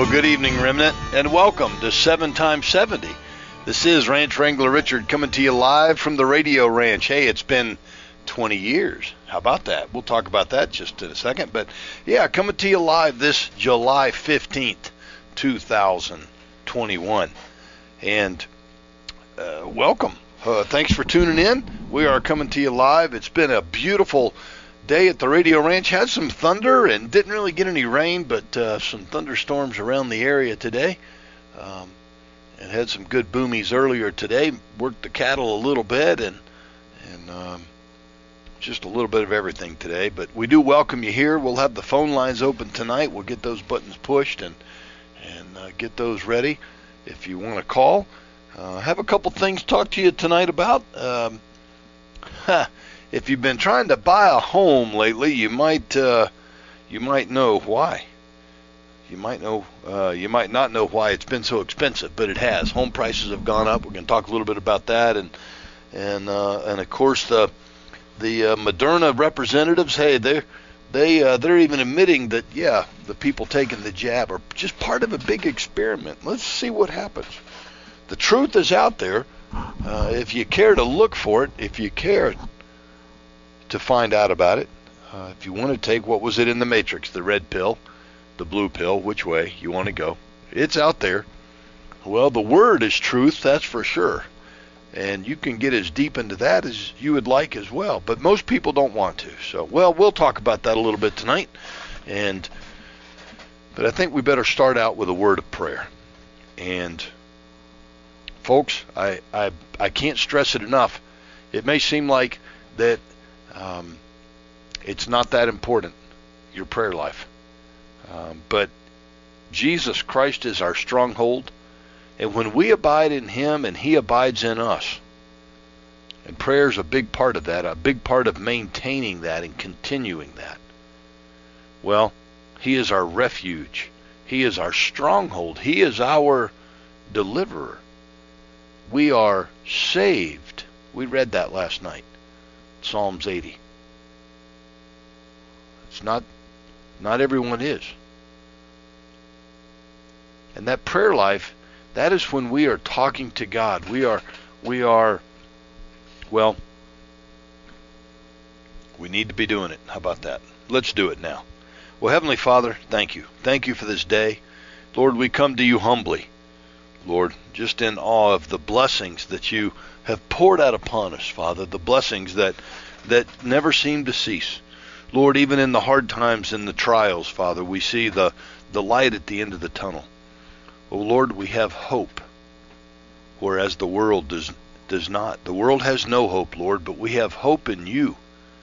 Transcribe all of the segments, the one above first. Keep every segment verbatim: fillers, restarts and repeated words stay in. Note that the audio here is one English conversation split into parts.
Well, good evening, Remnant, and welcome to seven times seventy. This is Ranch Wrangler Richard coming to you live from the Radio Ranch. Hey, it's been twenty years. How about that? We'll talk about that just in a second. But, yeah, coming to you live this July fifteenth, two thousand twenty-one. And uh, welcome. Uh, thanks for tuning in. We are coming to you live. It's been a beautiful day at the Radio Ranch. Had some thunder and didn't really get any rain, but uh, some thunderstorms around the area today. Um, and had some good boomies earlier today. Worked the cattle a little bit and and um, just a little bit of everything today. But we do welcome you here. We'll have the phone lines open tonight. We'll get those buttons pushed and and uh, get those ready if you want to call. Uh, have a couple things to talk to you tonight about. Um, ha, if you've been trying to buy a home lately, you might uh, you might know why. You might know uh, you might not know why it's been so expensive, but it has. Home prices have gone up. We're going to talk a little bit about that, and and uh, and of course the the uh, Moderna representatives. Hey, they they uh, they're even admitting that yeah, the people taking the jab are just part of a big experiment. Let's see what happens. The truth is out there. Uh, if you care to look for it, if you care to find out about it, uh, if you want to take, what was it in the Matrix, the red pill, the blue pill, which way you want to go, it's out there. Well, the word is truth, that's for sure, and you can get as deep into that as you would like as well, but most people don't want to. So, well, we'll talk about that a little bit tonight, and but I think we better start out with a word of prayer. And folks, I I, I can't stress it enough. It may seem like that Um, it's not that important, your prayer life. Um, but Jesus Christ is our stronghold, and when we abide in him and he abides in us, and prayer is a big part of that, a big part of maintaining that and continuing that, well, he is our refuge. He is our stronghold. He is our deliverer. We are saved. We read that last night. Psalms eighty. It's not, not everyone is. And that prayer life, that is when we are talking to God. We are, we are, well, we need to be doing it. How about that? Let's do it now. Well, Heavenly Father, thank you. Thank you for this day. Lord, we come to you humbly. Lord, just in awe of the blessings that you have poured out upon us, Father, the blessings that that never seem to cease. Lord, even in the hard times and the trials, Father, we see the, the light at the end of the tunnel. Oh, Lord, we have hope, whereas the world does, does not. The world has no hope, Lord, but we have hope in you.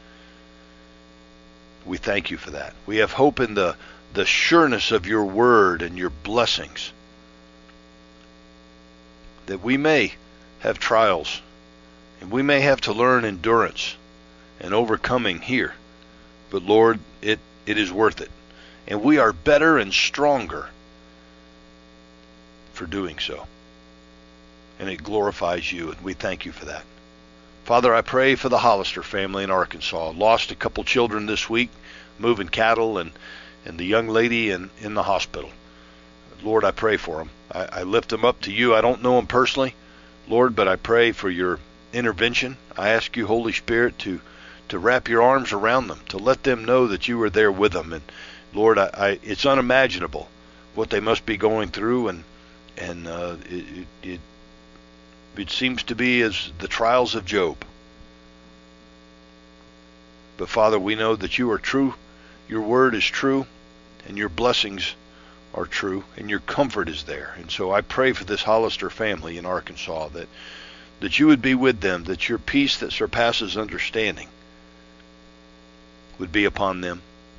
We thank you for that. We have hope in the, the sureness of your word and your blessings, that we may have trials, and we may have to learn endurance and overcoming here. But Lord, it, it is worth it. And we are better and stronger for doing so. And it glorifies you, and we thank you for that. Father, I pray for the Hollister family in Arkansas. Lost a couple children this week, moving cattle, and, and the young lady in, in the hospital. Lord, I pray for them. I, I lift them up to you. I don't know them personally, Lord, but I pray for your intervention. I ask you, Holy Spirit, to to wrap your arms around them, to let them know that you are there with them. And Lord, I, I it's unimaginable what they must be going through, and and uh, it, it, it it seems to be as the trials of Job. But Father, we know that you are true, your word is true, and your blessings are true, and your comfort is there. And so I pray for this Hollister family in Arkansas, that that you would be with them, that your peace that surpasses understanding would be upon them.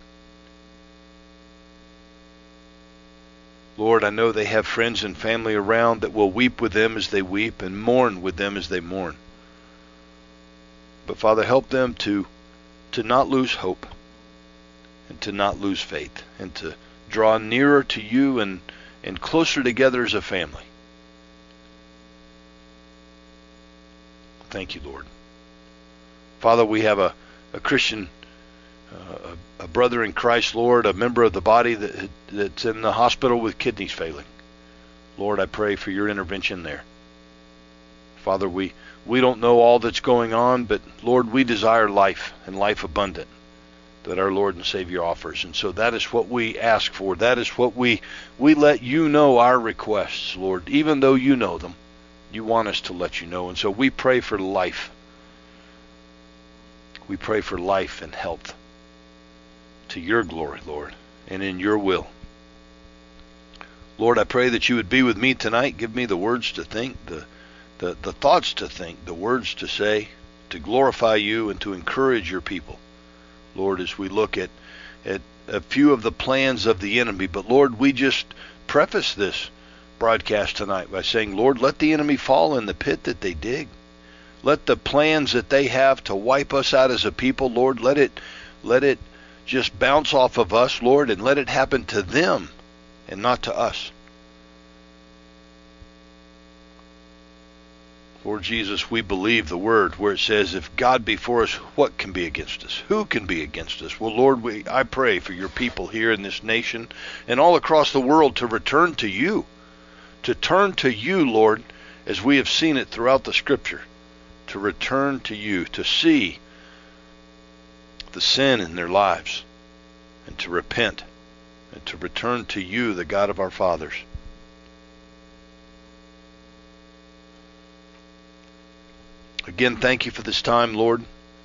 Lord, I know they have friends and family around that will weep with them as they weep and mourn with them as they mourn. But Father, help them to to not lose hope and to not lose faith, and to draw nearer to you and, and closer together as a family. Thank you, Lord. Father, we have a, a Christian uh, a, a brother in Christ, Lord, a member of the body that that's in the hospital with kidneys failing. Lord, I pray for your intervention there. Father, we, we don't know all that's going on, but Lord, we desire life and life abundant that our Lord and Savior offers. And so that is what we ask for. That is what we, we let you know our requests, Lord. Even though you know them, you want us to let you know. And so we pray for life. We pray for life and health to your glory, Lord, and in your will. Lord, I pray that you would be with me tonight. Give me the words to think, the, the, the thoughts to think, the words to say, to glorify you and to encourage your people. Lord, as we look at, at a few of the plans of the enemy. But Lord, we just preface this broadcast tonight by saying, Lord, let the enemy fall in the pit that they dig. Let the plans that they have to wipe us out as a people, Lord, let it, let it just bounce off of us, Lord, and let it happen to them and not to us. Lord Jesus, we believe the word where it says, if God be for us, what can be against us? Who can be against us? Well, Lord, we, I pray for your people here in this nation and all across the world to return to you, to turn to you, Lord, as we have seen it throughout the scripture, to return to you, to see the sin in their lives and to repent and to return to you, the God of our fathers. Again, thank you for this time, Lord.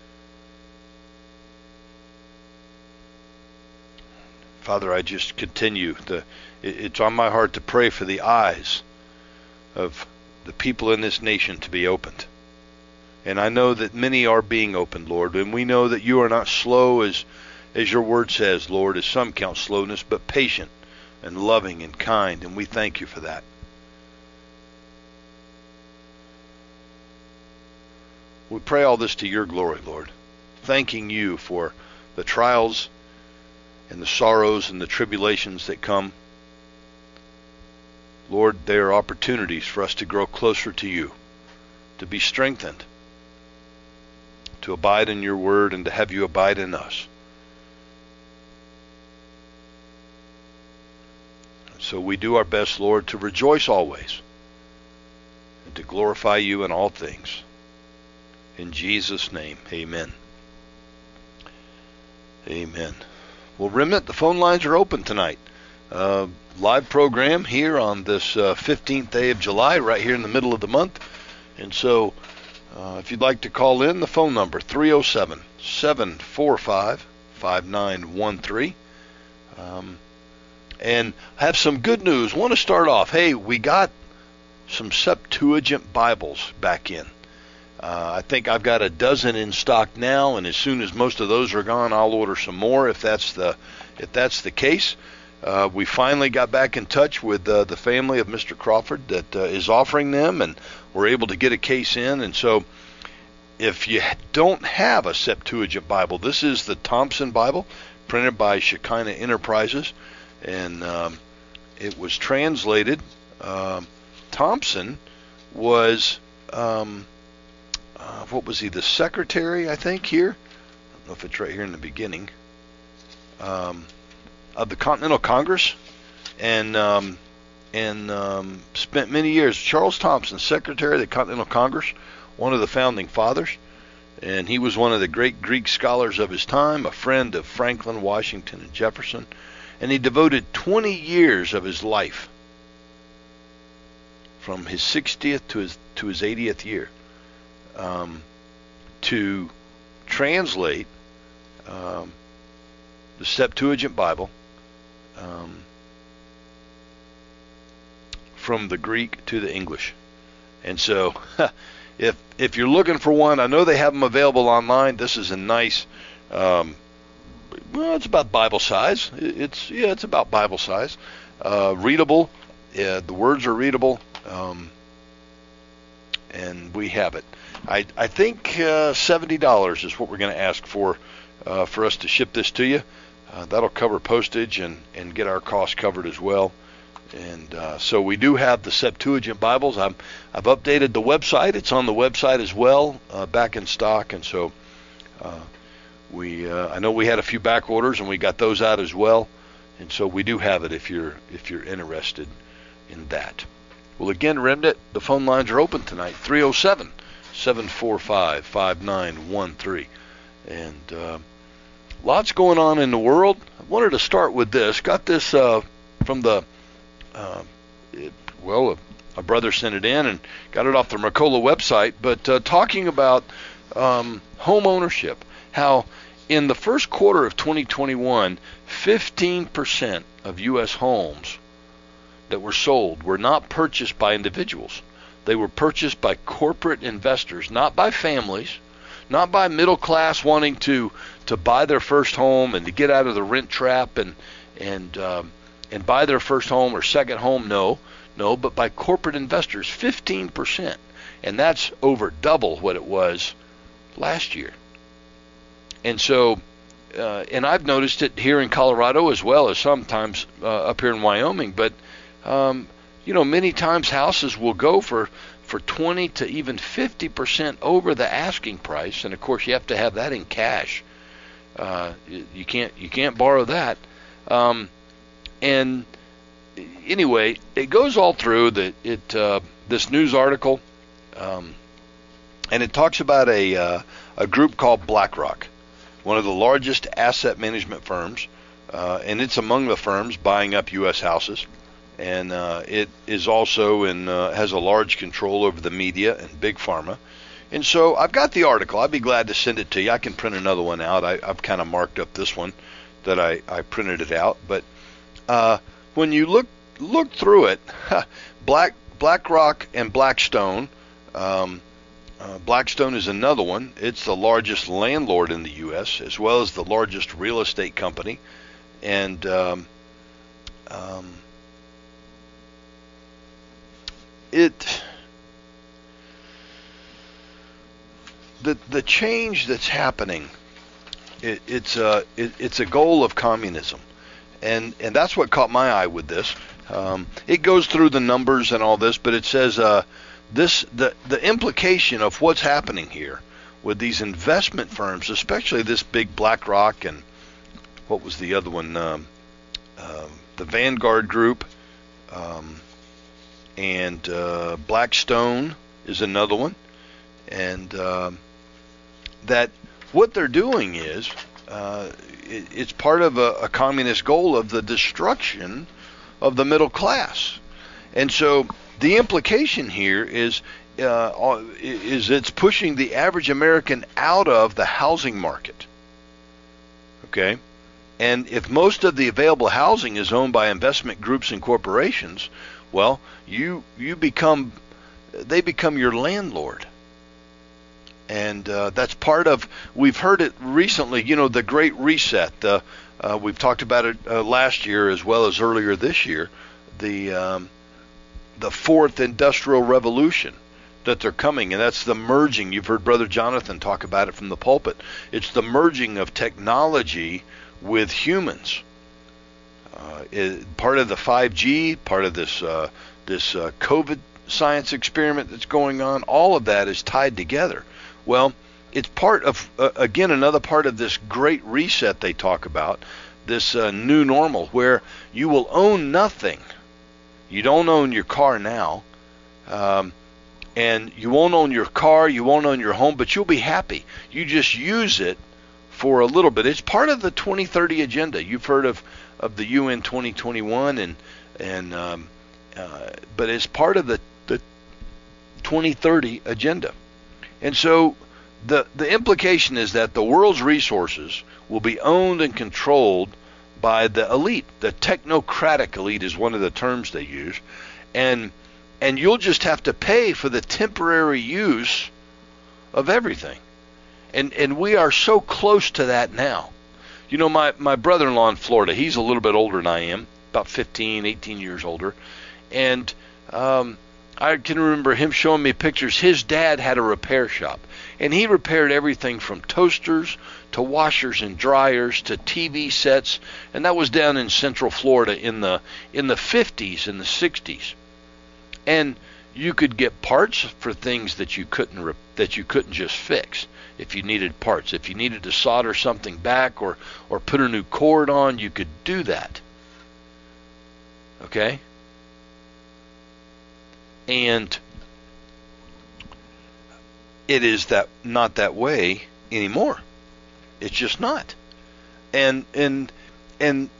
Father, I just continue. To, it's on my heart to pray for the eyes of the people in this nation to be opened. And I know that many are being opened, Lord. And we know that you are not slow, as, as your word says, Lord, as some count slowness, but patient and loving and kind. And we thank you for that. We pray all this to your glory, Lord, thanking you for the trials and the sorrows and the tribulations that come. Lord, they are opportunities for us to grow closer to you, to be strengthened, to abide in your word, and to have you abide in us. And so we do our best, Lord, to rejoice always and to glorify you in all things. In Jesus' name, amen. Amen. Well, Remnant, the phone lines are open tonight. Uh, live program here on this uh, fifteenth day of July, right here in the middle of the month. And so, uh, if you'd like to call in, the phone number, three oh seven, seven four five, five nine one three. Um, and I have some good news. I want to start off. Hey, we got some Septuagint Bibles back in. Uh, I think I've got a dozen in stock now, and as soon as most of those are gone, I'll order some more if that's the if that's the case. Uh, we finally got back in touch with uh, the family of Mister Crawford that uh, is offering them, and we're able to get a case in. And so if you don't have a Septuagint Bible, this is the Thompson Bible, printed by Shekinah Enterprises, and um, it was translated. Uh, Thompson was... Um, Uh, what was he, the secretary, I think, here? I don't know if it's right here in the beginning, um, of the Continental Congress, and um, and um, spent many years. Charles Thompson, secretary of the Continental Congress, one of the founding fathers, and he was one of the great Greek scholars of his time, a friend of Franklin, Washington, and Jefferson, and he devoted twenty years of his life, from his sixtieth to his to his eightieth year, Um, to translate um, the Septuagint Bible um, from the Greek to the English. And so if if you're looking for one, I know they have them available online. This is a nice, um, well, it's about Bible size. It's yeah, it's about Bible size. Uh, readable. Yeah, the words are readable. Um, and we have it. I, I think uh, seventy dollars is what we're going to ask for uh, for us to ship this to you. Uh, that'll cover postage and, and get our costs covered as well. And uh, so we do have the Septuagint Bibles. I'm, I've updated the website. It's on the website as well, uh, back in stock. And so uh, we uh, I know we had a few back orders, and we got those out as well, and so we do have it if you're if you're interested in that. Well, again, Remnant, the phone lines are open tonight, three oh seven, seven four five, five nine one three, and uh, lots going on in the world. I wanted to start with this. Got this uh, from the uh, it, well, a, a brother sent it in and got it off the Mercola website, but uh, talking about um, home ownership, how in the first quarter of twenty twenty-one, fifteen percent of U S homes that were sold were not purchased by individuals. They were purchased by corporate investors, not by families, not by middle class wanting to to buy their first home and to get out of the rent trap and and um, and buy their first home or second home. No, no, but by corporate investors, fifteen percent, and that's over double what it was last year. And so, uh, and I've noticed it here in Colorado as well as sometimes uh, up here in Wyoming. But um, you know, many times houses will go for for twenty to even fifty percent over the asking price, and of course you have to have that in cash. Uh, you, you can't you can't borrow that. Um, and anyway, it goes all through that it uh, this news article, um, and it talks about a uh, a group called BlackRock, one of the largest asset management firms, uh, and it's among the firms buying up U S houses. And uh, it is also in uh, has a large control over the media and big pharma. And so I've got the article. I'd be glad to send it to you. I can print another one out. I, I've kind of marked up this one that I, I printed it out. But uh, when you look look through it, Black BlackRock and Blackstone. Um, uh, Blackstone is another one. It's the largest landlord in the U S as well as the largest real estate company. And um, um, It the the change that's happening, it, it's a it, it's a goal of communism, and and that's what caught my eye with this. Um, it goes through the numbers and all this, but it says uh, this the the implication of what's happening here with these investment firms, especially this big BlackRock and what was the other one, um, uh, the Vanguard Group. Um, And uh, Blackstone is another one, and uh, that what they're doing is uh, it, it's part of a, a communist goal of the destruction of the middle class. And so the implication here is uh, is it's pushing the average American out of the housing market. Okay, and if most of the available housing is owned by investment groups and corporations, well, you you become, they become your landlord. And uh, that's part of, we've heard it recently, you know, the Great Reset. Uh, uh, we've talked about it uh, last year as well as earlier this year, the um, the fourth industrial revolution that they're coming, and that's the merging. You've heard Brother Jonathan talk about it from the pulpit. It's the merging of technology with humans. Uh, it, part of the five G, part of this uh, this uh, COVID science experiment that's going on, all of that is tied together. Well, it's part of, uh, again, another part of this great reset they talk about, this uh, new normal, where you will own nothing. You don't own your car now, um, and you won't own your car, you won't own your home, but you'll be happy. You just use it for a little bit. It's part of the twenty thirty agenda. You've heard of of the U N twenty twenty-one, and and um, uh, but it's part of the the twenty thirty agenda. And so the the implication is that the world's resources will be owned and controlled by the elite. The technocratic elite is one of the terms they use, and and you'll just have to pay for the temporary use of everything. And and we are so close to that now. You know, my, my brother-in-law in Florida, he's a little bit older than I am, about fifteen, eighteen years older. And um, I can remember him showing me pictures. His dad had a repair shop, and he repaired everything from toasters to washers and dryers to T V sets, and that was down in Central Florida in the in the fifties and the sixties. And you could get parts for things that you couldn't re- that you couldn't just fix. If you needed parts, if you needed to solder something back or or put a new cord on, you could do that. Okay? And it is that not that way anymore. It's just not. And and and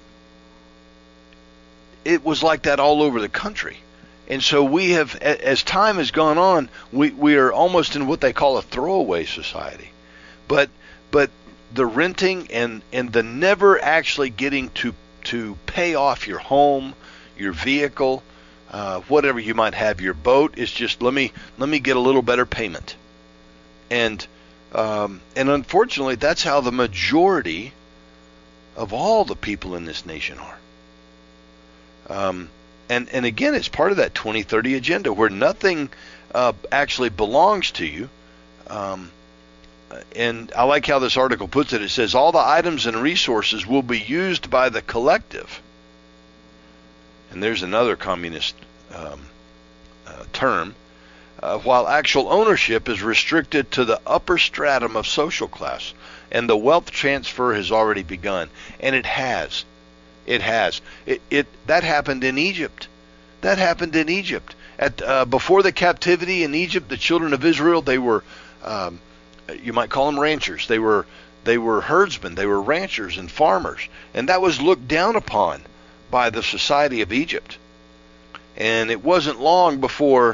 it was like that all over the country. And so we have, as time has gone on, we, we are almost in what they call a throwaway society. But but the renting and, and the never actually getting to to pay off your home, your vehicle, uh, whatever you might have, your boat, is just let me let me get a little better payment. And um, and unfortunately, that's how the majority of all the people in this nation are. Um, and and again, it's part of that twenty thirty agenda where nothing uh, actually belongs to you. Um, and I like how this article puts it. It says all the items and resources will be used by the collective. And there's another communist um, uh, term. Uh, while actual ownership is restricted to the upper stratum of social class, and the wealth transfer has already begun, and it has, it has. It, it that happened in Egypt. That happened in Egypt. At uh, before the captivity in Egypt, the children of Israel, they were, um, you might call them ranchers. They were they were herdsmen. They were ranchers and farmers, and that was looked down upon by the society of Egypt. And it wasn't long before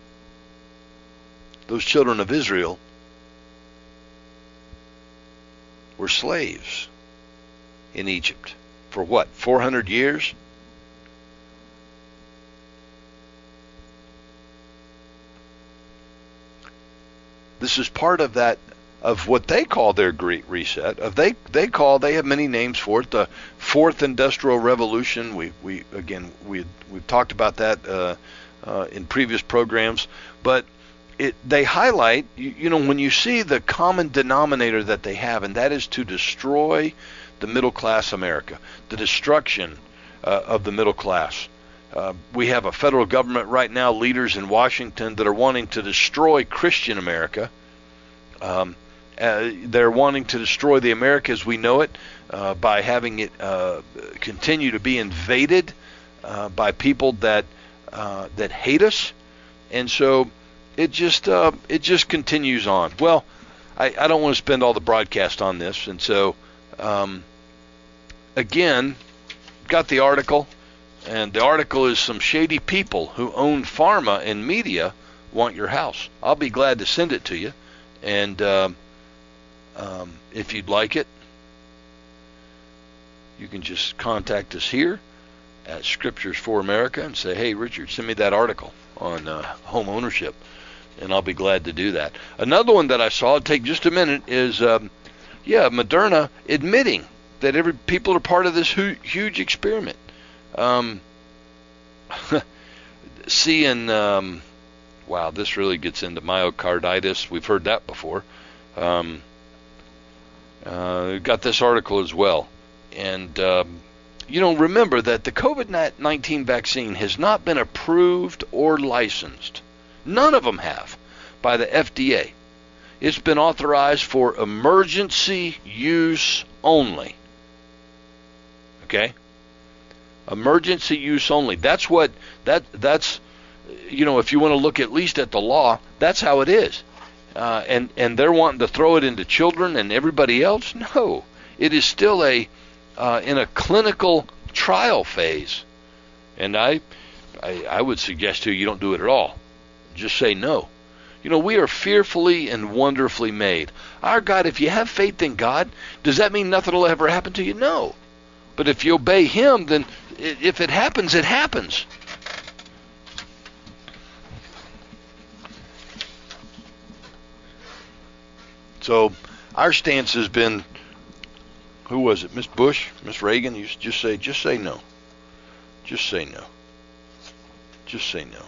those children of Israel were slaves in Egypt for what, four hundred years? This is part of that, of what they call their Great Reset. Of they they call, they have many names for it, the Fourth Industrial Revolution. We we again we we've talked about that uh, uh, in previous programs, but It, they highlight, you, you know, when you see the common denominator that they have, and that is to destroy the middle class America, the destruction uh, of the middle class. Uh, we have a federal government right now, leaders in Washington that are wanting to destroy Christian America. Um, uh, they're wanting to destroy the America as we know it uh, by having it uh, continue to be invaded uh, by people that uh, that hate us, and so. It just uh, it just continues on. Well, I, I don't want to spend all the broadcast on this, and so um, again, got the article, and the article is some shady people who own pharma and media want your house. I'll be glad to send it to you, and um, um, if you'd like it, you can just contact us here at Scriptures for America and say, hey, Richard, send me that article on uh, home ownership. And I'll be glad to do that. Another one that I saw, take just a minute, is, um, yeah, Moderna admitting that every people are part of this hu- huge experiment. Um, seeing, um, wow, this really gets into myocarditis. We've heard that before. Um, uh, we've got this article as well. And, um, you know, remember that the COVID nineteen vaccine has not been approved or licensed. None of them have, by the F D A. It's been authorized for emergency use only. Okay? Emergency use only. That's what, that that's, you know, if you want to look at least at the law, that's how it is. Uh, and, and they're wanting to throw it into children and everybody else? No. It is still a, uh, in a clinical trial phase. And I, I, I would suggest to you, you don't do it at all. Just say no. You know, we are fearfully and wonderfully made. Our God, if you have faith in God, does that mean nothing will ever happen to you? No. But if you obey Him, then if it happens, it happens. So our stance has been, who was it, Miss Bush, Miss Reagan, used to just say, just say no. Just say no. Just say no.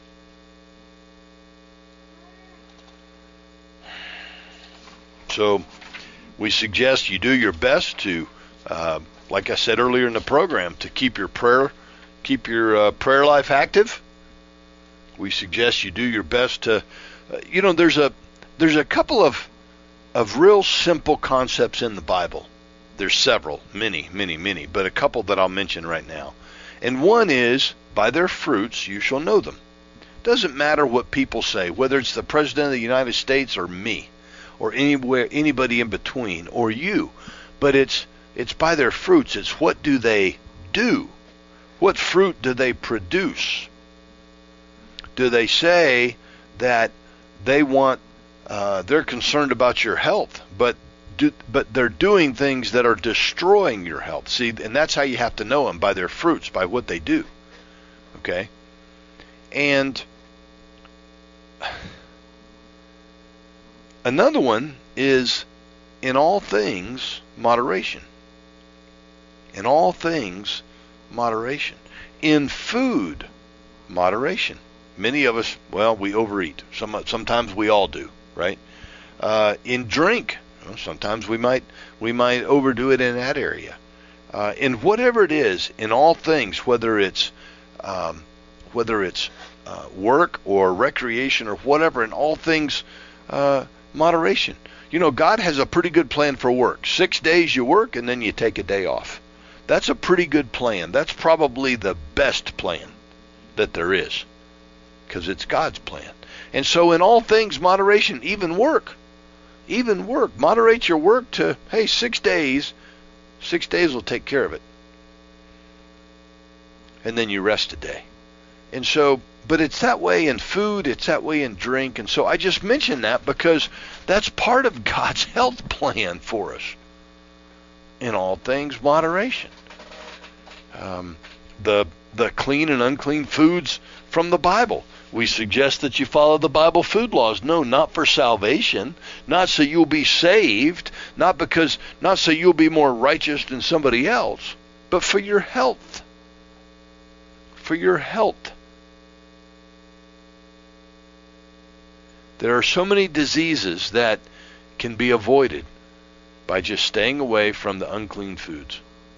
So we suggest you do your best to, uh, like I said earlier in the program, to keep your prayer, keep your uh, prayer life active, We suggest you do your best to, uh, you know, there's a there's a couple of of real simple concepts in the Bible. There's several, many, many, many, but a couple that I'll mention right now. And one is, by their fruits you shall know them. Doesn't matter what people say, whether it's the President of the United States or me, or anywhere, anybody in between, or you. But it's it's by their fruits. It's what do they do? What fruit do they produce? Do they say that they want, uh, they're concerned about your health, but do, but they're doing things that are destroying your health? See, and that's how you have to know them, by their fruits, by what they do. Okay? And another one is, in all things, moderation. In all things, moderation. In food, moderation. Many of us, well, we overeat. Some, sometimes we all do, right? Uh, in drink, well, sometimes we might we might overdo it in that area. Uh, in whatever it is, in all things, whether it's um, whether it's uh, work or recreation or whatever, in all things, uh, moderation. You know, God has a pretty good plan for work. Six days you work and then you take a day off. That's a pretty good plan. That's probably the best plan that there is, because it's God's plan. And so in all things, moderation, even work. Even work. Moderate your work to, hey, six days. Six days will take care of it. And then you rest a day. And so, but it's that way in food, it's that way in drink. And so I just mention that because that's part of God's health plan for us. In all things, moderation. Um, the the clean and unclean foods from the Bible. We suggest that you follow the Bible food laws. No, not for salvation, not so you'll be saved, not because, not so you'll be more righteous than somebody else, but for your health. For your health. There are so many diseases that can be avoided by just staying away from the unclean foods.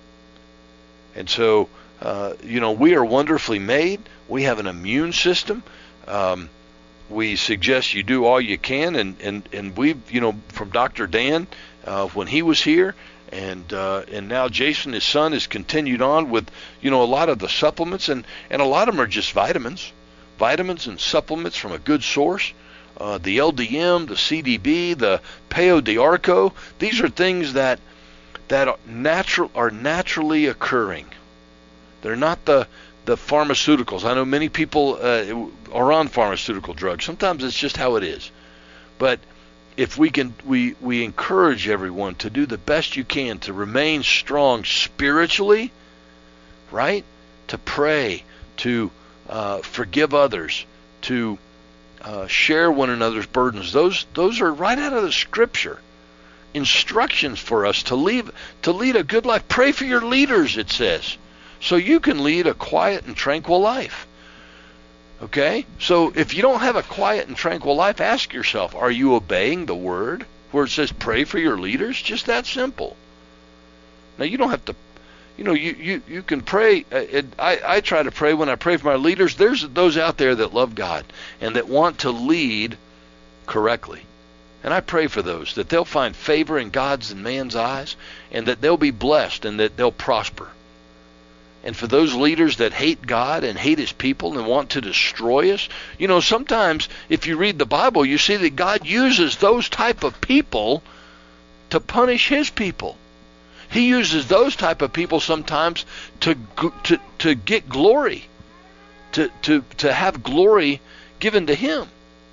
And so, uh, you know, we are wonderfully made. We have an immune system. Um, we suggest you do all you can, and, and, and we've, you know, from Doctor Dan, uh, when he was here, and uh, and now Jason, his son, has continued on with, you know, a lot of the supplements, and, and a lot of them are just vitamins, vitamins and supplements from a good source. Uh, the L D M, the C D B, the Peo de Arco, these are things that that are natural are naturally occurring. They're not the the pharmaceuticals. I know many people uh, are on pharmaceutical drugs. Sometimes it's just how it is. But if we can, we we encourage everyone to do the best you can to remain strong spiritually, right? To pray, to uh, forgive others, to uh, share one another's burdens. Those those are right out of the Scripture. Instructions for us to lead to lead a good life. Pray for your leaders, it says, so you can lead a quiet and tranquil life. Okay? So if you don't have a quiet and tranquil life, ask yourself, are you obeying the word where it says pray for your leaders? Just that simple. Now, you don't have to, you know, you, you, you can pray. It, I, I try to pray when I pray for my leaders. There's those out there that love God and that want to lead correctly. And I pray for those, that they'll find favor in God's and man's eyes, and that they'll be blessed and that they'll prosper. And for those leaders that hate God and hate his people and want to destroy us, you know, sometimes if you read the Bible, you see that God uses those type of people to punish his people. He uses those type of people sometimes to to to get glory, to to to have glory given to him.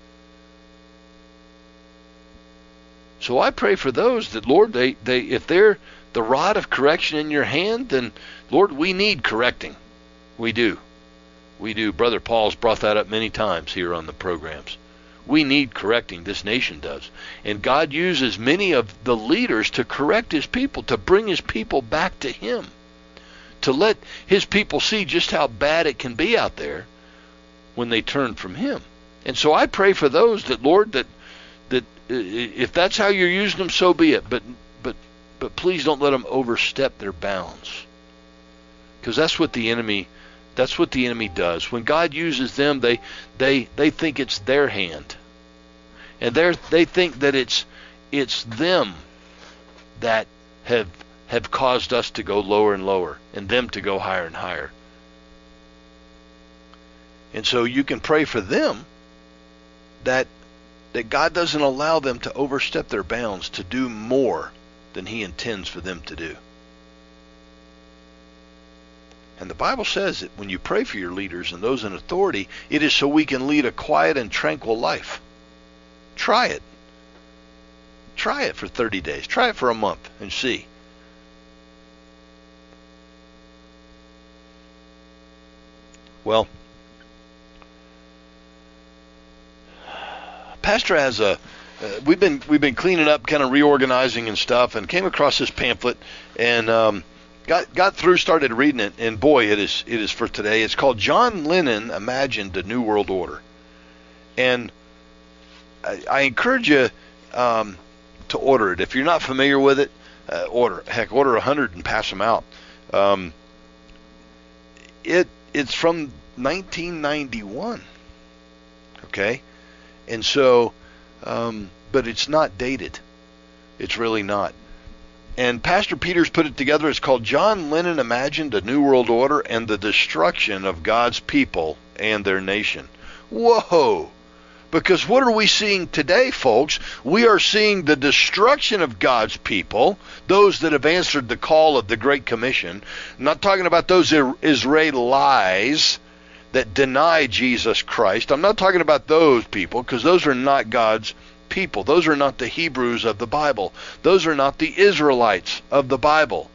So I pray for those that, Lord, they, they if they're the rod of correction in your hand, then, Lord, we need correcting. We do. We do. Brother Paul's brought that up many times here on the programs. We need correcting. This nation does. And God uses many of the leaders to correct his people, to bring his people back to him, to let his people see just how bad it can be out there when they turn from him. And so I pray for those that, Lord, that that if that's how you're using them, so be it. But but but please don't let them overstep their bounds, because that's what the enemy That's what the enemy does. When God uses them, they they they think it's their hand, and they they think that it's it's them that have have caused us to go lower and lower, and them to go higher and higher. And so you can pray for them that that God doesn't allow them to overstep their bounds to do more than He intends for them to do. And the Bible says that when you pray for your leaders and those in authority, it is so we can lead a quiet and tranquil life. Try it. Try it for thirty days. Try it for a month and see. Well, Pastor has a, uh, we've been we've been cleaning up, kind of reorganizing and stuff, and came across this pamphlet, and um, got got through, started reading it, and boy, it is it is for today. It's called John Lennon Imagined a New World Order, and I, I encourage you um, to order it. If you're not familiar with it, uh, order heck, order a hundred and pass them out. Um, it it's from nineteen ninety-one, okay. And so, um, but it's not dated. It's really not. And Pastor Peters put it together. It's called John Lennon Imagined a New World Order and the Destruction of God's People and Their Nation. Whoa! Because what are we seeing today, folks? We are seeing the destruction of God's people, those that have answered the call of the Great Commission. I'm not talking about those Israelis that deny Jesus Christ. I'm not talking about those people, because those are not God's people. Those are not the Hebrews of the Bible. Those are not the Israelites of the Bible.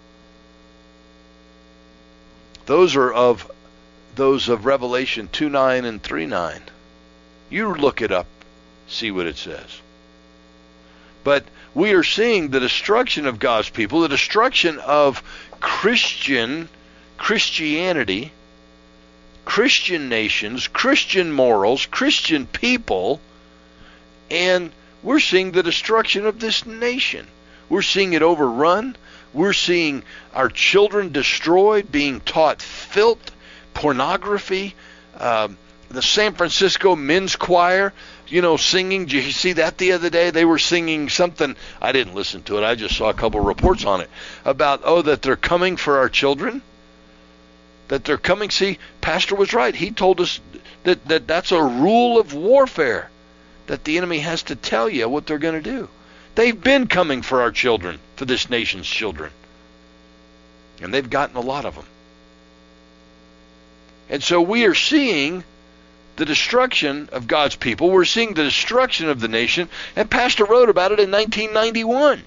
Those are of those of Revelation two nine and three nine. You look it up, see what it says. But we are seeing the destruction of God's people, the destruction of Christian Christianity, Christian nations, Christian morals, Christian people, and we're seeing the destruction of this nation. We're seeing it overrun. We're seeing our children destroyed, being taught filth, pornography. Um, the San Francisco Men's Choir, you know, singing. Did you see that the other day? They were singing something. I didn't listen to it. I just saw a couple of reports on it about, oh, that they're coming for our children. That they're coming. See, Pastor was right. He told us that, that that's a rule of warfare, that the enemy has to tell you what they're going to do. They've been coming for our children, for this nation's children. And they've gotten a lot of them. And so we are seeing the destruction of God's people. We're seeing the destruction of the nation. And Pastor wrote about it in nineteen ninety-one.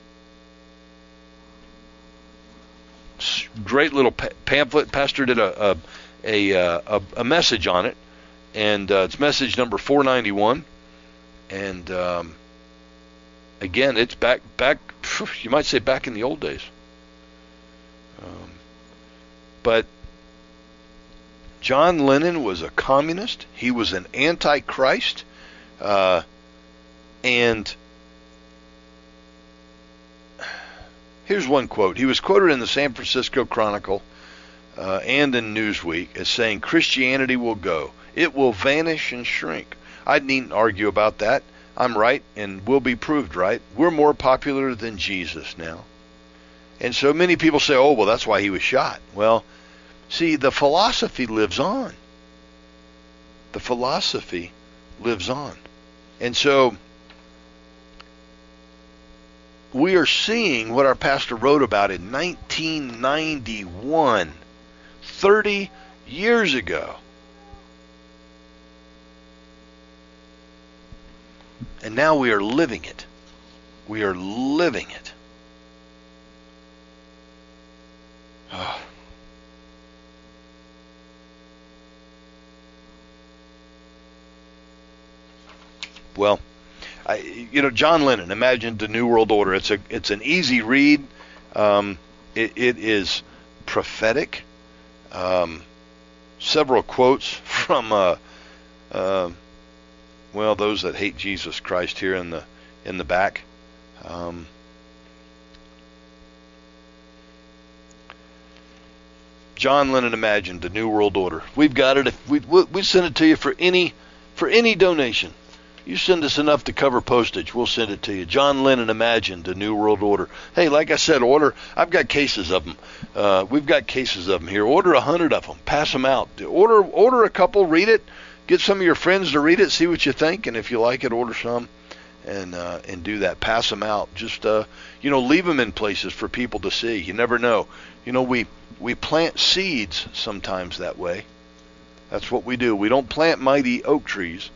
Great little pamphlet. Pastor did a a a, a, a message on it, and uh, it's message number four ninety-one. And um, again, it's back back. You might say back in the old days. Um, but John Lennon was a communist. He was an antichrist, uh, and here's one quote. He was quoted in the San Francisco Chronicle uh, and in Newsweek as saying, "Christianity will go. It will vanish and shrink." I needn't argue about that. I'm right, and will be proved right. We're more popular than Jesus now. And so many people say, oh, well, that's why he was shot. Well, see, the philosophy lives on. The philosophy lives on. And so we are seeing what our pastor wrote about in nineteen ninety-one, thirty years ago. And now we are living it. We are living it. Oh. Well, I, you know, John Lennon imagined the New World Order. It's a, it's an easy read. Um, it, it is prophetic. Um, several quotes from, uh, uh, well, those that hate Jesus Christ here in the in the back. Um, John Lennon Imagined, The New World Order. We've got it. If we we send it to you for any for any donation. You send us enough to cover postage, we'll send it to you. John Lennon Imagined, The New World Order. Hey, like I said, order. I've got cases of them. Uh, we've got cases of them here. Order a hundred of them. Pass them out. Order order a couple. Read it. Get some of your friends to read it. See what you think, and if you like it, order some, and uh, and do that. Pass them out. Just uh, you know, leave them in places for people to see. You never know. You know, we we plant seeds sometimes that way. That's what we do. We don't plant mighty oak trees.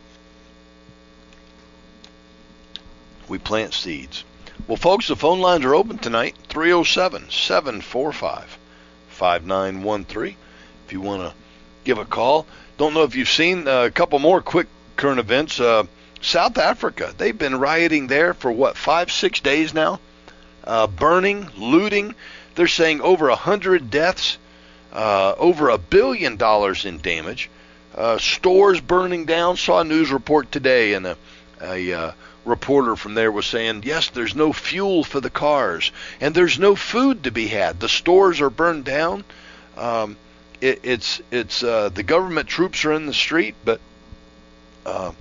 We plant seeds. Well, folks, the phone lines are open tonight, three oh seven, seven four five, five nine one three. If you want to give a call. Don't know if you've seen uh, a couple more quick current events. Uh, South Africa, they've been rioting there for, what, five, six days now? Uh, burning, looting. They're saying over one hundred deaths, uh, over a billion dollars in damage. Uh, stores burning down. Saw a news report today, and a, a uh, reporter from there was saying, yes, there's no fuel for the cars, and there's no food to be had. The stores are burned down. Um, it, it's it's uh, the government troops are in the street, but uh,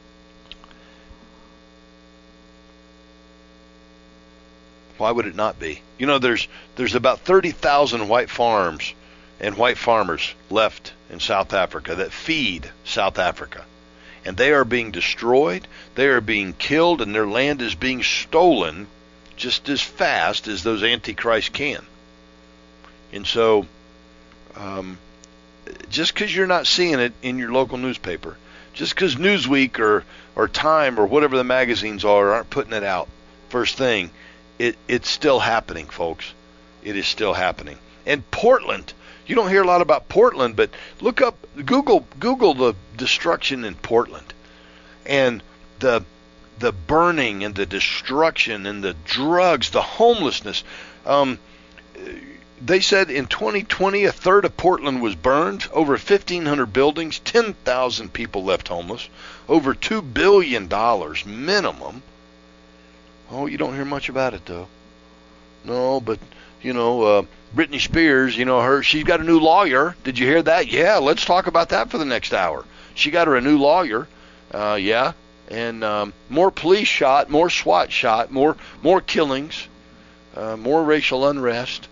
why would it not be? You know, there's there's about thirty thousand white farms and white farmers left in South Africa that feed South Africa. And they are being destroyed, they are being killed, and their land is being stolen just as fast as those antichrists can. And so, um, just because you're not seeing it in your local newspaper, just because Newsweek or, or Time or whatever the magazines are aren't putting it out first thing, it, it's still happening, folks. It is still happening. And Portland, you don't hear a lot about Portland, but look up, Google, Google the destruction in Portland, and the the burning and the destruction and the drugs, the homelessness. Um, they said in twenty twenty, a third of Portland was burned, over fifteen hundred buildings, ten thousand people left homeless, over two billion dollars minimum. Oh, you don't hear much about it, though. No, but, you know, uh, Britney Spears, you know, her, she's got a new lawyer. Did you hear that? Yeah, let's talk about that for the next hour. She got her a new lawyer. Uh, yeah. And um, more police shot, more SWAT shot, more more killings, uh, more racial unrest.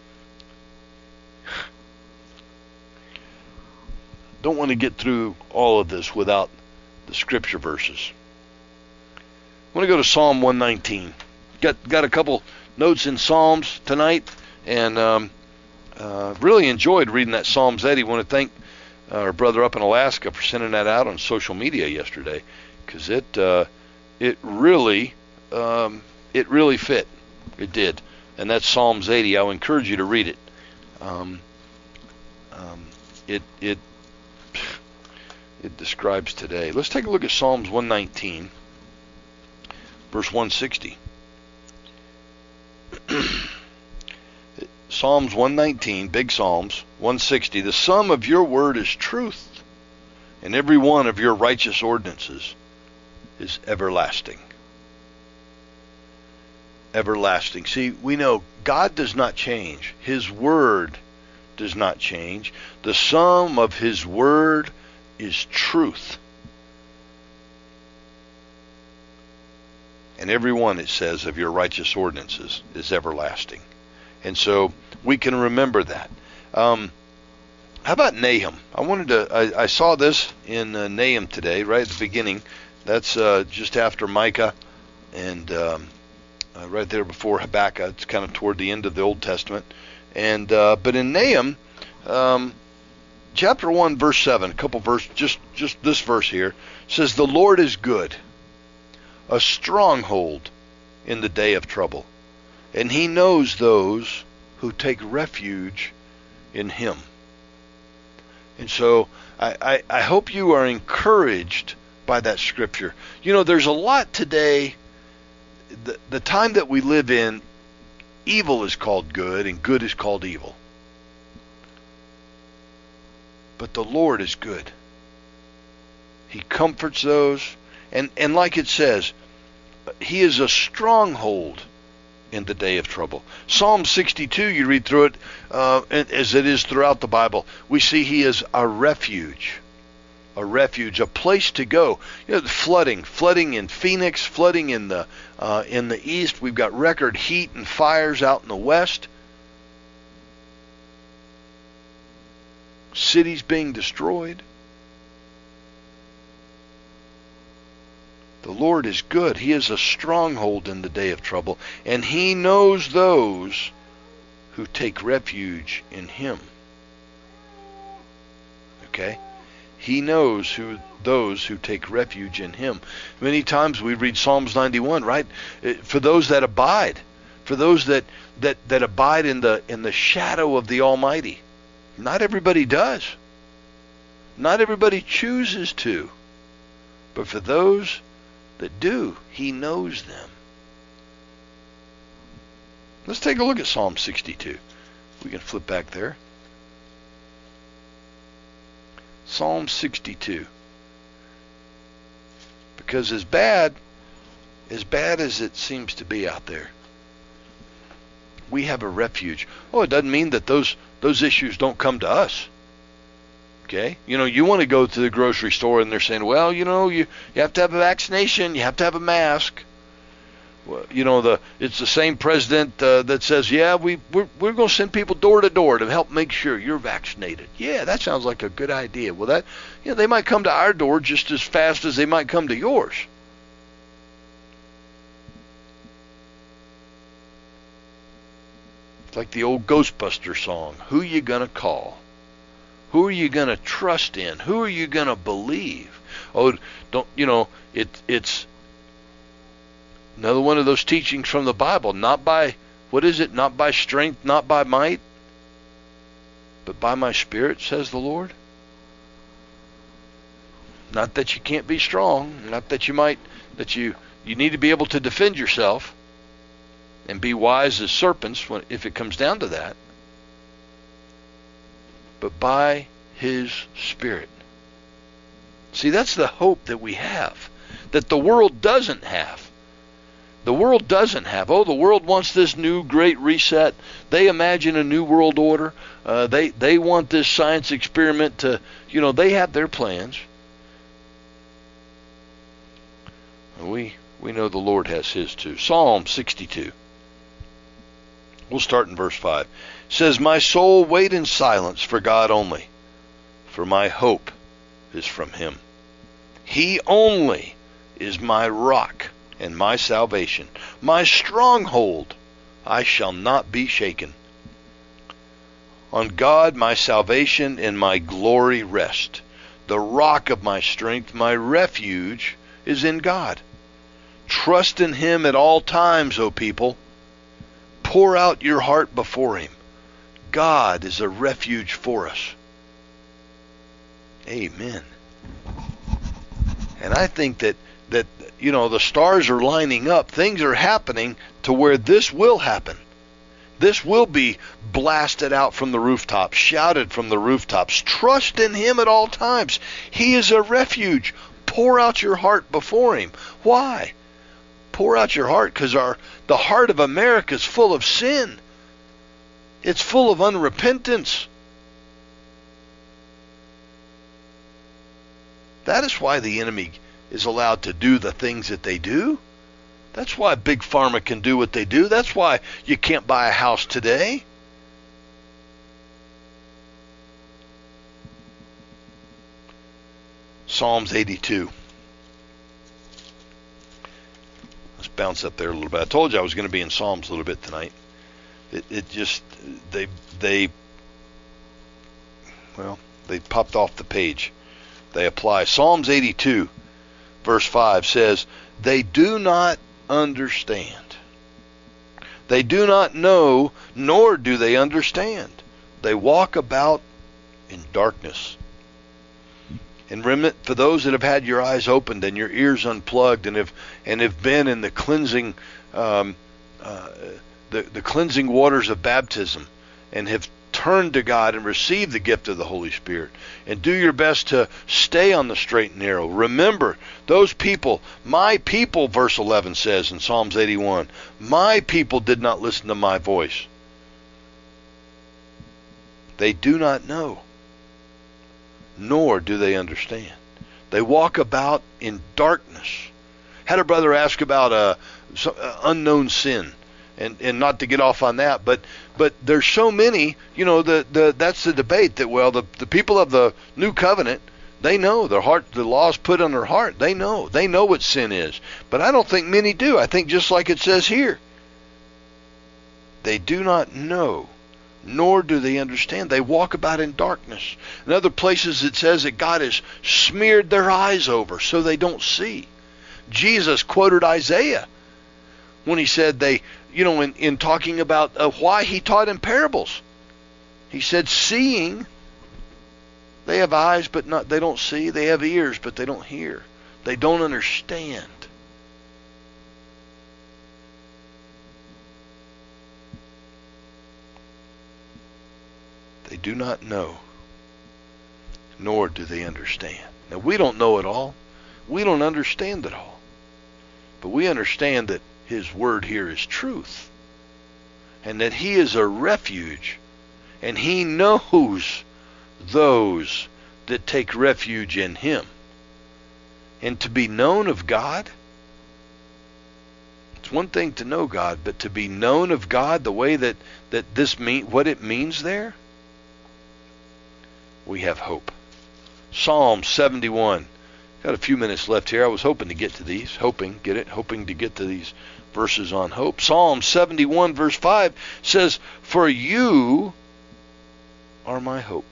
Don't want to get through all of this without the scripture verses. I want to go to Psalm one nineteen. Got got a couple notes in Psalms tonight, and um, uh, really enjoyed reading that Psalms eighty. Want to thank uh, our brother up in Alaska for sending that out on social media yesterday, because it uh, it really um, it really fit. It did, and that's Psalms eighty. I would encourage you to read it. Um, um, it it it describes today. Let's take a look at Psalms one nineteen, verse one sixty. Psalms one nineteen, big Psalms, one sixty. The sum of your word is truth, and every one of your righteous ordinances is everlasting. Everlasting. See, we know God does not change. His word does not change. The sum of his word is truth. And every one, it says, of your righteous ordinances is everlasting. And so we can remember that. Um, how about Nahum? I wanted to. I, I saw this in uh, Nahum today, right at the beginning. That's uh, just after Micah, and um, uh, right there before Habakkuk. It's kind of toward the end of the Old Testament. And uh, but in Nahum, um, chapter one, verse seven, a couple verse, just just this verse here says, "The Lord is good, a stronghold in the day of trouble, and he knows those who take refuge in him." And so I, I, I hope you are encouraged by that scripture. You know, there's a lot today, the, the time that we live in, evil is called good and good is called evil. But the Lord is good. He comforts those, and, and like it says, he is a stronghold in the day of trouble. Psalm sixty-two, you read through it, uh, as it is throughout the Bible, we see he is a refuge. A refuge, a place to go. You know, the flooding, flooding in Phoenix, flooding in the uh, in the east. We've got record heat and fires out in the west. Cities being destroyed. The Lord is good. He is a stronghold in the day of trouble, and he knows those who take refuge in him. Okay? He knows who those who take refuge in him. Many times we read Psalms ninety-one, right? For those that abide, for those that that that abide in the in the shadow of the Almighty. Not everybody does. Not everybody chooses to. But for those that do, he knows them. Let's take a look at Psalm sixty-two. We can flip back there. Psalm sixty-two. Because as bad, as bad as it seems to be out there, we have a refuge. Oh, it doesn't mean that those those issues don't come to us. Okay? You know, you want to go to the grocery store and they're saying, well, you know, you, you have to have a vaccination, you have to have a mask. Well, you know, the it's the same president uh, that says, yeah, we, we're, we're going to send people door to door to help make sure you're vaccinated. Yeah, that sounds like a good idea. Well, that, you know, they might come to our door just as fast as they might come to yours. It's like the old Ghostbuster song, who you going to call? Who are you going to trust in? Who are you going to believe? Oh, don't, you know, it, it's another one of those teachings from the Bible. Not by, what is it? Not by strength, not by might, but by my Spirit, says the Lord. Not that you can't be strong. Not that you might, that you, you need to be able to defend yourself and be wise as serpents when, if it comes down to that. But by his Spirit. See, that's the hope that we have, that the world doesn't have. The world doesn't have. Oh, the world wants this new great reset. They imagine a new world order. Uh, they, they want this science experiment to, you know, they have their plans. We, we know the Lord has his too. Psalm sixty-two. We'll start in verse five. It says, my soul, wait in silence for God only, for my hope is from him. He only is my rock and my salvation, my stronghold. I shall not be shaken. On God my salvation and my glory rest. The rock of my strength, my refuge is in God. Trust in him at all times, O people. Pour out your heart before him. God is a refuge for us. Amen. And I think that, that, you know, the stars are lining up. Things are happening to where this will happen. This will be blasted out from the rooftops, shouted from the rooftops. Trust in him at all times. He is a refuge. Pour out your heart before him. Why? Pour out your heart because our the heart of America is full of sin. It's full of unrepentance. That is why the enemy is allowed to do the things that they do. That's why Big Pharma can do what they do. That's why you can't buy a house today. Psalms eighty-two. Let's bounce up there a little bit. I told you I was going to be in Psalms a little bit tonight. It, it just, they, they, well, they popped off the page. They apply. Psalms eighty-two, verse five says, they do not understand. They do not know, nor do they understand. They walk about in darkness. And remnant, for those that have had your eyes opened and your ears unplugged and have and have been in the cleansing um, uh, the, the cleansing waters of baptism and have turn to God and receive the gift of the Holy Spirit, and do your best to stay on the straight and narrow. Remember, those people, my people, verse eleven says in Psalms eighty-one, my people did not listen to my voice. They do not know, nor do they understand. They walk about in darkness. Had a brother ask about a, a unknown sin. And, and not to get off on that, but but there's so many, you know, the, the that's the debate that, well, the, the people of the new covenant, they know their heart, the law is put on their heart. They know. They know what sin is. But I don't think many do. I think just like it says here, they do not know, nor do they understand. They walk about in darkness. In other places it says that God has smeared their eyes over so they don't see. Jesus quoted Isaiah when he said they, you know, in, in talking about uh, why he taught in parables. He said, seeing, they have eyes, but not, they don't see. They have ears, but they don't hear. They don't understand. They do not know, nor do they understand. Now, we don't know it all. We don't understand it all. But we understand that his word here is truth, and that he is a refuge, and he knows those that take refuge in him. And to be known of God, it's one thing to know God, but to be known of God the way that, that this mean, what it means there, we have hope. Psalm seventy-one. Got a few minutes left here. I was hoping to get to these. Hoping, get it? Hoping to get to these verses on hope. Psalm seventy-one verse five says, for you are my hope.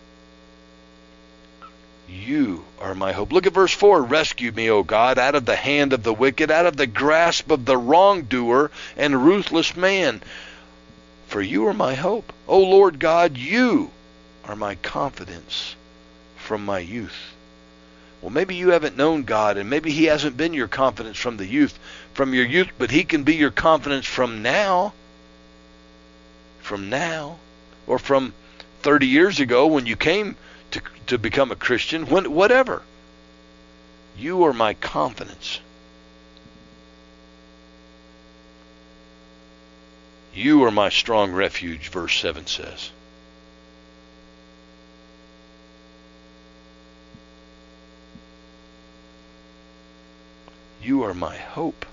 You are my hope. Look at verse four. Rescue me, O God, out of the hand of the wicked, out of the grasp of the wrongdoer and ruthless man. For you are my hope. O Lord God, you are my confidence from my youth. Well, maybe you haven't known God, and maybe he hasn't been your confidence from the youth, from your youth, but he can be your confidence from now, from now, or from thirty years ago when you came to to become a Christian, when, whatever. You are my confidence. You are my strong refuge, verse seven says. You are my hope.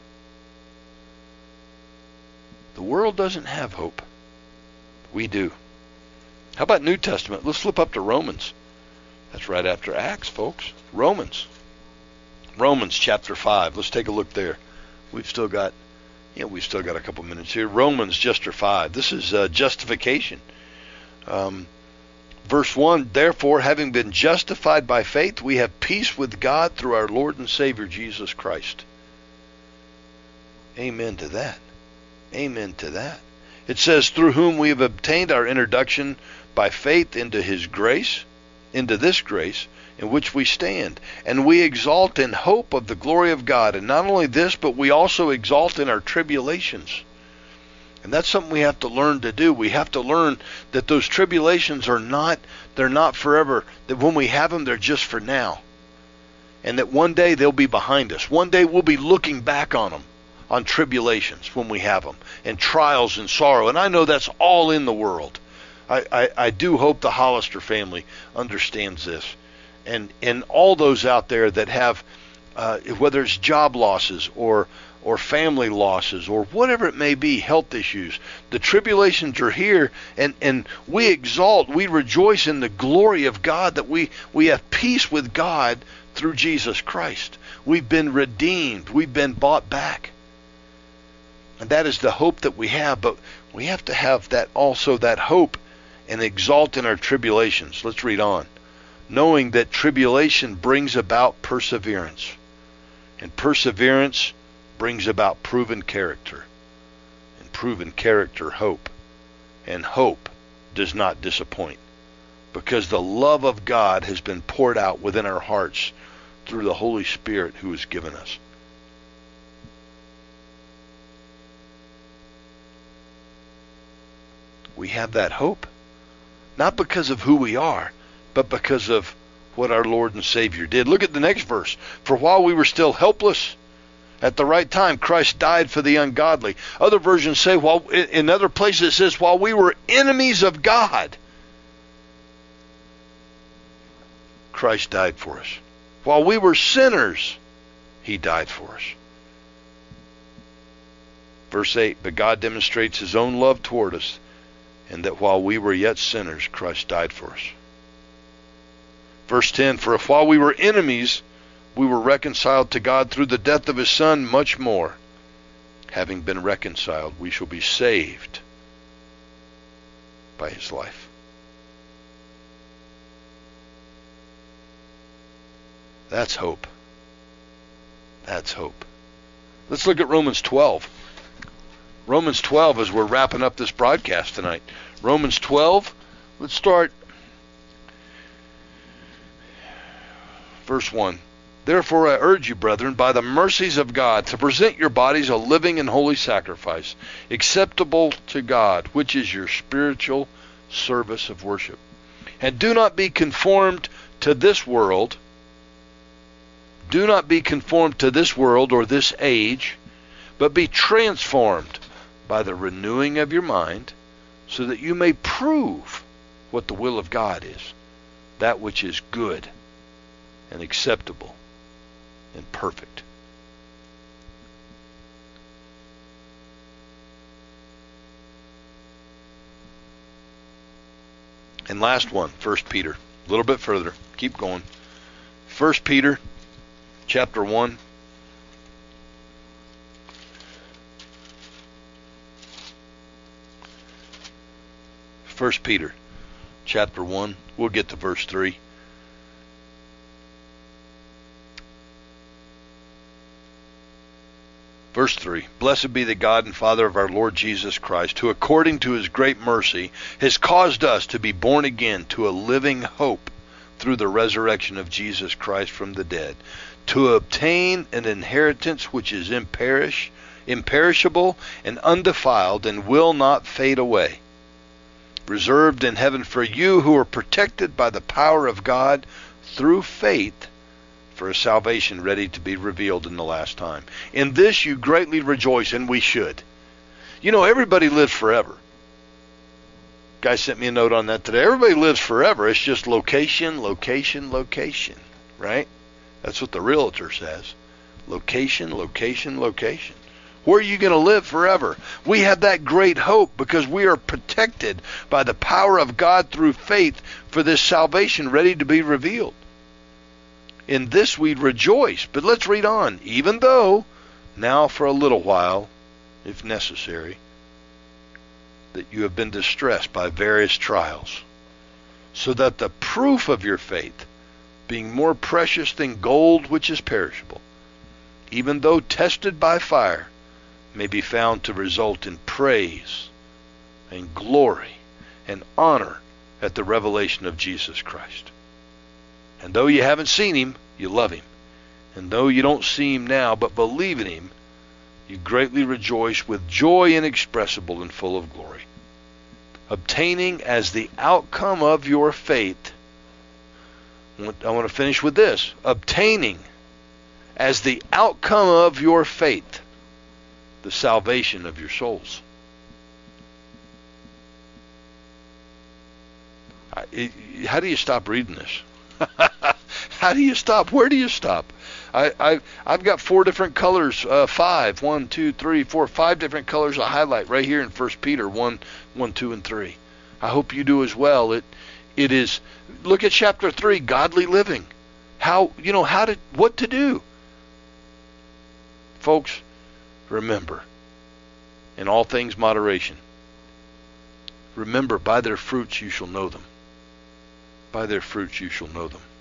The world doesn't have hope. We do. How about New Testament? Let's flip up to Romans. That's right after Acts, folks. Romans. Romans chapter five. Let's take a look there. We've still got, yeah, we've still got a couple minutes here. Romans chapter five. This is uh, justification. Um, verse one, therefore, having been justified by faith, we have peace with God through our Lord and Savior Jesus Christ. Amen to that. Amen to that. It says, through whom we have obtained our introduction by faith into his grace, into this grace in which we stand. And we exalt in hope of the glory of God. And not only this, but we also exalt in our tribulations. And that's something we have to learn to do. We have to learn that those tribulations are not, they're not forever. That when we have them, they're just for now. And that one day they'll be behind us. One day we'll be looking back on them, on tribulations when we have them, and trials and sorrow. And I know that's all in the world. I, I, I do hope the Hollister family understands this. And, and all those out there that have, uh, whether it's job losses or or family losses, or whatever it may be, health issues. The tribulations are here, and, and we exalt, we rejoice in the glory of God, that we, we have peace with God through Jesus Christ. We've been redeemed. We've been bought back. And that is the hope that we have, but we have to have that also, that hope, and exalt in our tribulations. Let's read on. Knowing that tribulation brings about perseverance, and perseverance brings about proven character, and proven character hope, and hope does not disappoint, because the love of God has been poured out within our hearts through the Holy Spirit who is given us. We have that hope. not because of who we are, but because of what our Lord and Savior did. Look at the next verse. For while we were still helpless, at the right time, Christ died for the ungodly. Other versions say, while in other places it says, while we were enemies of God, Christ died for us. While we were sinners, he died for us. Verse eight, but God demonstrates his own love toward us, and that while we were yet sinners, Christ died for us. Verse ten, for if while we were enemies, we were reconciled to God through the death of his Son, much more, having been reconciled, we shall be saved by his life. That's hope. That's hope. Let's look at Romans twelve. Romans twelve, as we're wrapping up this broadcast tonight. Romans twelve, let's start verse one. Therefore I urge you, brethren, by the mercies of God, to present your bodies a living and holy sacrifice, acceptable to God, which is your spiritual service of worship. And do not be conformed to this world. Do not be conformed to this world or this age, but be transformed by the renewing of your mind, so that you may prove what the will of God is, that which is good and acceptable and perfect. And last one, First Peter. A little bit further. Keep going. First Peter chapter one. First Peter chapter one. We'll get to verse three. Verse three, blessed be the God and Father of our Lord Jesus Christ, who according to his great mercy has caused us to be born again to a living hope through the resurrection of Jesus Christ from the dead, to obtain an inheritance which is imperish, imperishable and undefiled and will not fade away, reserved in heaven for you who are protected by the power of God through faith, for a salvation ready to be revealed in the last time. In this you greatly rejoice, and we should. You know, everybody lives forever. Guy sent me a note on that today. Everybody lives forever. It's just location, location, location, right? That's what the realtor says. Location, location, location. Where are you going to live forever? We have that great hope because we are protected by the power of God through faith for this salvation ready to be revealed. In this we rejoice. But let's read on. Even though, now for a little while, if necessary, that you have been distressed by various trials, so that the proof of your faith, being more precious than gold which is perishable, even though tested by fire, may be found to result in praise and glory and honor at the revelation of Jesus Christ. And though you haven't seen him, you love him. And though you don't see him now, but believe in him, you greatly rejoice with joy inexpressible and full of glory, obtaining as the outcome of your faith, I want to finish with this, obtaining as the outcome of your faith, the salvation of your souls. How do you stop reading this? How do you stop? Where do you stop? I, I, I've got four different colors, uh, five, one, two, three, four, five different colors I highlight right here in First Peter one, one, two, and three. I hope you do as well. It, it is. Look at chapter three, godly living. How you know how to what to do, folks. Remember, in all things moderation. Remember, by their fruits you shall know them. By their fruits you shall know them.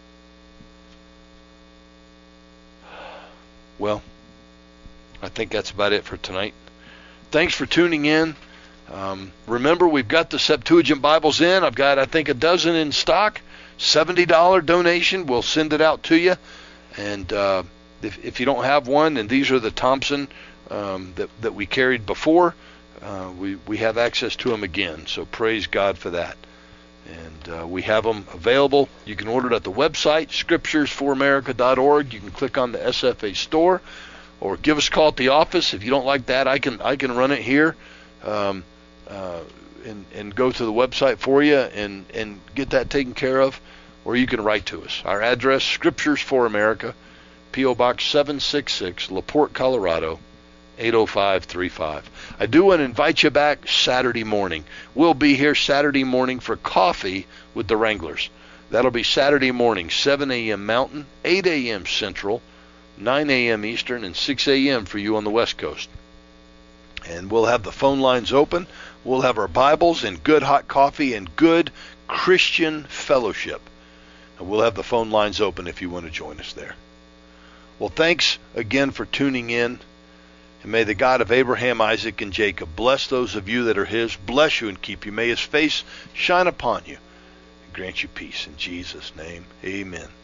Well, I think that's about it for tonight. Thanks for tuning in. Um, remember, we've got the Septuagint Bibles in. I've got, I think, a dozen in stock. seventy dollars donation. We'll send it out to you. And uh, if, if you don't have one, and these are the Thompson um, that, that we carried before, uh, we, we have access to them again. So praise God for that. And uh, we have them available. You can order it at the website, scriptures for america dot org. You can click on the S F A store, or give us a call at the office. If you don't like that, I can I can run it here, um, uh, and and go to the website for you and and get that taken care of. Or you can write to us. Our address: Scriptures for America, P O Box seven sixty-six, LaPorte, Colorado eight oh five three five. I do want to invite you back Saturday morning. We'll be here Saturday morning for coffee with the Wranglers. That'll be Saturday morning, seven a.m. Mountain, eight a.m. Central, nine a.m. Eastern, and six a.m. for you on the West Coast. And we'll have the phone lines open. We'll have our Bibles and good hot coffee and good Christian fellowship. And we'll have the phone lines open if you want to join us there. Well, thanks again for tuning in. And may the God of Abraham, Isaac, and Jacob bless those of you that are his, bless you and keep you. May his face shine upon you and grant you peace. In Jesus' name, amen.